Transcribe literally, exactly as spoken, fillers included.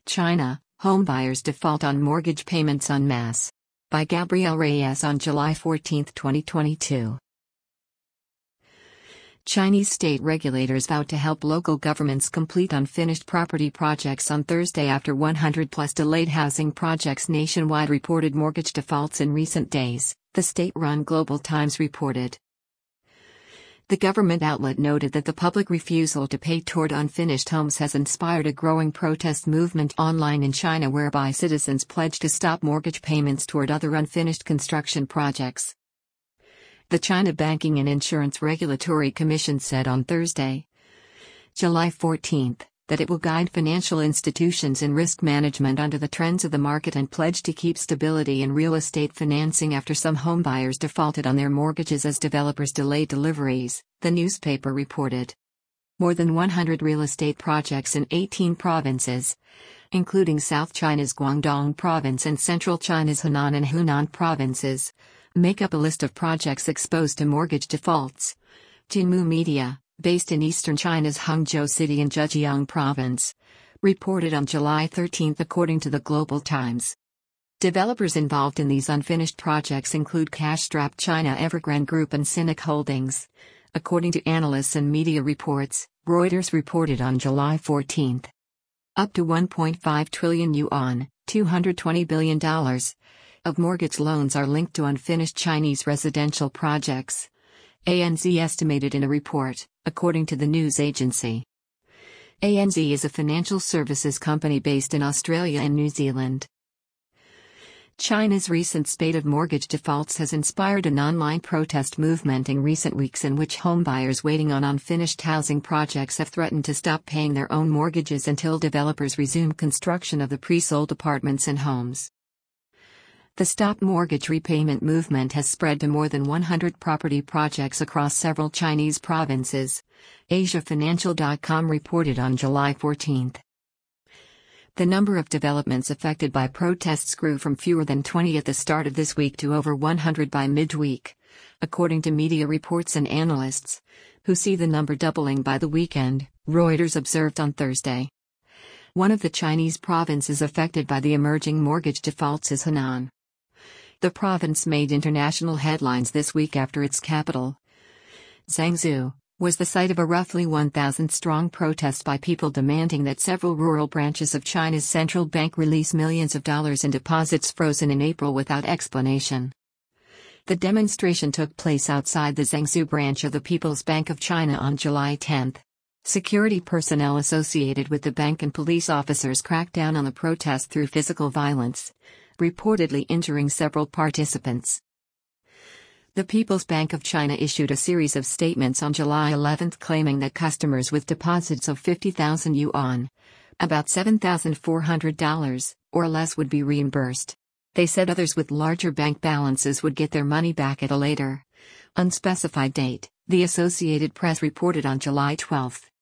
China, homebuyers default on mortgage payments en masse. By Gabriel Reyes on July fourteenth, twenty twenty-two. Chinese state regulators vowed to help local governments complete unfinished property projects on Thursday after one hundred plus delayed housing projects nationwide reported mortgage defaults in recent days, the state-run Global Times reported. The government outlet noted that the public refusal to pay toward unfinished homes has inspired a growing protest movement online in China whereby citizens pledge to stop mortgage payments toward other unfinished construction projects. The China Banking and Insurance Regulatory Commission said on Thursday, July fourteenth, that it will guide financial institutions in risk management under the trends of the market and pledge to keep stability in real estate financing after some homebuyers defaulted on their mortgages as developers delayed deliveries, the newspaper reported. More than one hundred real estate projects in eighteen provinces, including South China's Guangdong province and Central China's Henan and Hunan provinces, make up a list of projects exposed to mortgage defaults. Jinmu Media, based in eastern China's Hangzhou City in Zhejiang Province, reported on July thirteenth according to the Global Times. Developers involved in these unfinished projects include cash-strapped China Evergrande Group and Sinic Holdings. According to analysts and media reports, Reuters reported on July fourteenth. Up to one point five trillion yuan, two hundred twenty billion dollars, of mortgage loans are linked to unfinished Chinese residential projects. A N Z estimated in a report, according to the news agency. A N Z is a financial services company based in Australia and New Zealand. China's recent spate of mortgage defaults has inspired an online protest movement in recent weeks in which homebuyers waiting on unfinished housing projects have threatened to stop paying their own mortgages until developers resume construction of the pre-sold apartments and homes. The Stop Mortgage Repayment movement has spread to more than one hundred property projects across several Chinese provinces, Asia Financial dot com reported on July fourteenth. The number of developments affected by protests grew from fewer than twenty at the start of this week to over one hundred by midweek, according to media reports and analysts, who see the number doubling by the weekend, Reuters observed on Thursday. One of the Chinese provinces affected by the emerging mortgage defaults is Henan. The province made international headlines this week after its capital, Zhengzhou, was the site of a roughly one thousand strong protest by people demanding that several rural branches of China's central bank release millions of dollars in deposits frozen in April without explanation. The demonstration took place outside the Zhengzhou branch of the People's Bank of China on July tenth. Security personnel associated with the bank and police officers cracked down on the protest through physical violence, reportedly injuring several participants. The People's Bank of China issued a series of statements on July eleventh claiming that customers with deposits of fifty thousand yuan, about seven thousand four hundred dollars, or less would be reimbursed. They said others with larger bank balances would get their money back at a later, unspecified date, the Associated Press reported on July twelfth.